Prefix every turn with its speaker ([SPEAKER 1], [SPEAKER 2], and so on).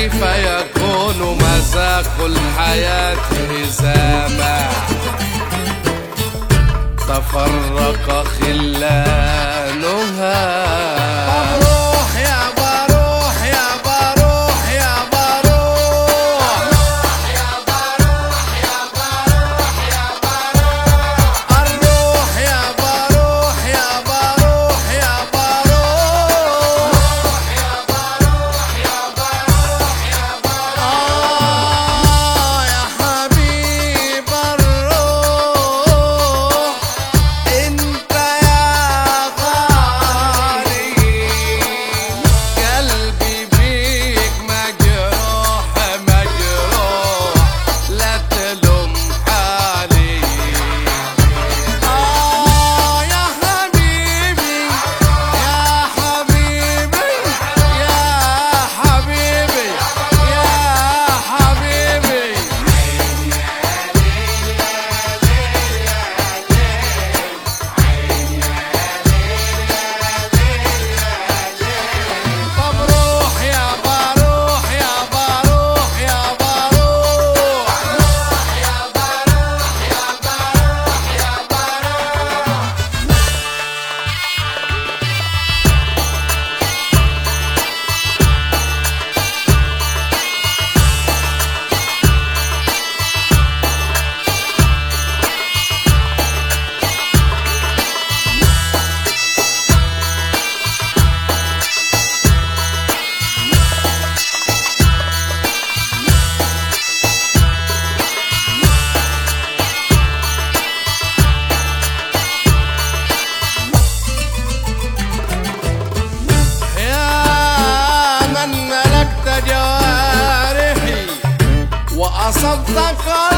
[SPEAKER 1] كيف يكون مذاق الحياة إذا ما تفرق خلانها؟ بروح يا بروح يا بروح يا بروح، يا بروح يا بروح يا بروح، الروح يا بروح يا بروح يا بروح، يا بروح يا بروح يا بروح. يا حبيب الروح انت يا غالي، قلبي بيك مجروح مجروح، لا تلوم حالي. يا حبيبي يا حبيبي يا حبيبي يا حبيبي. بروح يا بروح يا بروح يا بروح، يا بروح يا بروح يا بروح. يا من ملكت جوارحي وأصبت قلبي